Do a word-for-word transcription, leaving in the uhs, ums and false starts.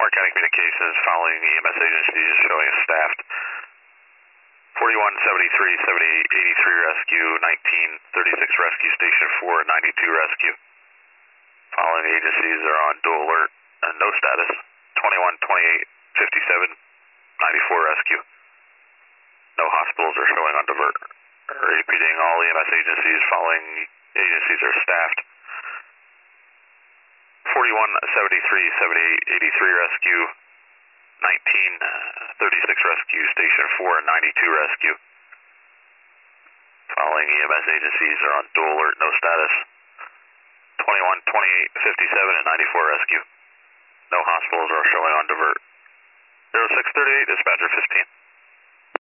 Park County Communications, following E M S agencies showing staffed. forty-one seventy-three, seventy-eight eighty-three rescue, nineteen thirty-six rescue, station four ninety-two rescue. Following agencies are on dual alert and no status. twenty-one twenty-eight fifty-seven ninety-four rescue. No hospitals are showing on divert. Repeating, all E M S agencies following agencies are staffed. forty-one seventy-three, seventy-eight eighty-three rescue, nineteen thirty-six rescue, station four ninety-two rescue. Following E M S agencies are on dual alert, no status. twenty-one twenty-eight fifty-seven and ninety-four rescue. No hospitals are showing on divert. zero six thirty-eight, dispatcher fifteen.